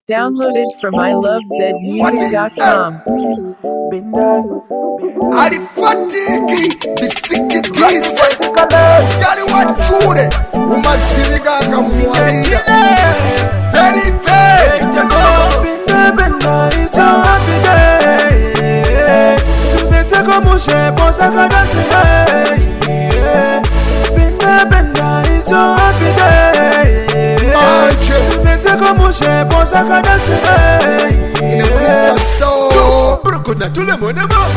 Downloaded from ilovezmusic.com. Ali fatiki bisiki tisa yali wachure umaziriganga muwarira very very Benda is a happy day. Subese como she posa cada semana. Benda is a happy day. Subese como she posa cada semana. inakuleta so Brokona tule mona mo.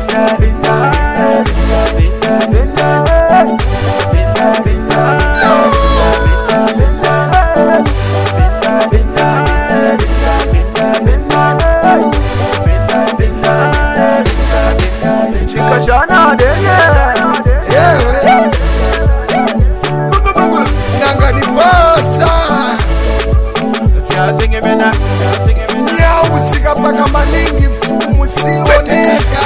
nyawusika paka maningi mfumu sioneka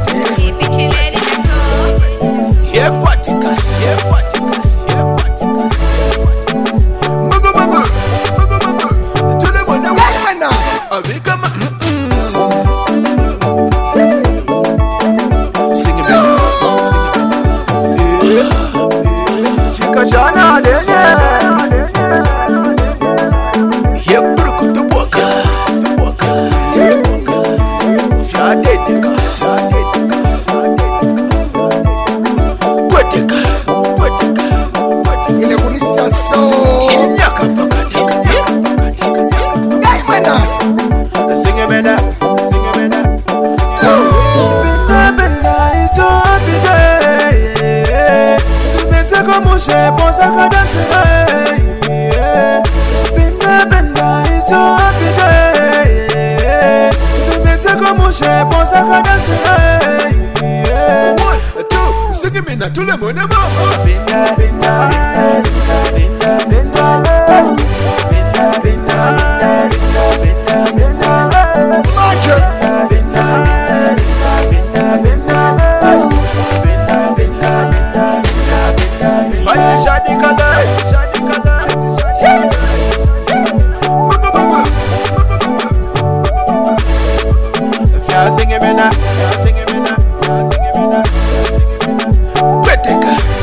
inakuleta so She posa cada semana. Benda is so happy day. Subese como she posa cada semana. 1, 2, sing me na tule mona mo. Sing it,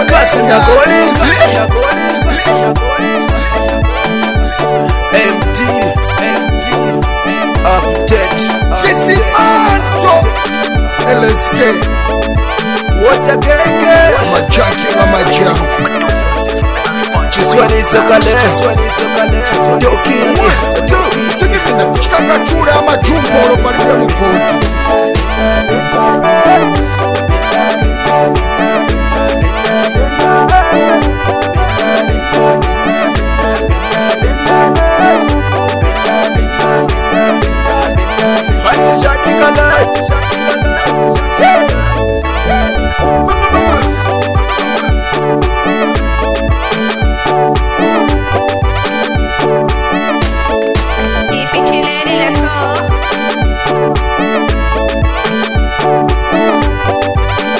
Kasi na Collins MT Update Kisimanto LSK Wota Genge Majaki na majangu Chiswani Sokale Doki Chikanga chura ya majumbo Oloparibwe mkodu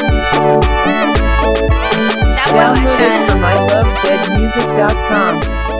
Download it from ilovezmusic.com.